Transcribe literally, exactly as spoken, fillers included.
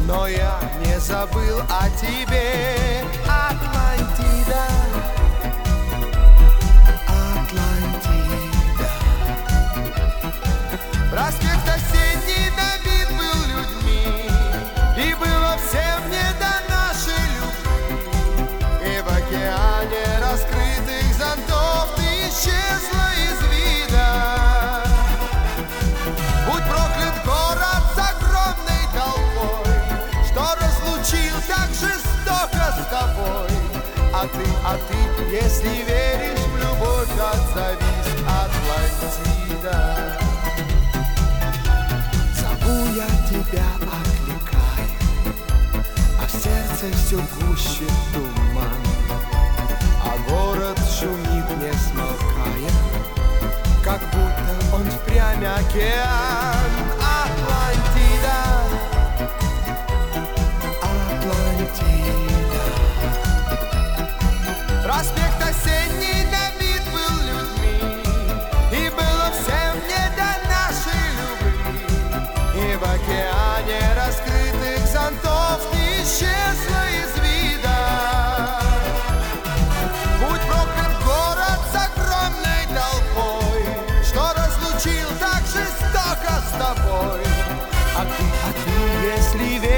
но я не забыл о тебе. Атлантида, Атлантида. Проспект осенний набит был людьми, и было всем не до нашей любви. И в океане раскрытых зонтов ты исчезла из вида. Будь проклят город с огромной толпой, что разлучил так жестоко с тобой. А ты, а ты, если веришь в любовь, отзовись, Атлантида. Зову я тебя, окликаю, а в сердце все гуще туман, а город шумит, не смолкая, как будто он впрямь океан. Атлантида, Атлантида. Проспект осенний набит был людьми, и было всем не до нашей любви. И в океане раскрытых зонтов ты исчезла из вида. Будь проклят город с огромной толпой, что разлучил так жестоко с тобой. А ты, а ты, если веришь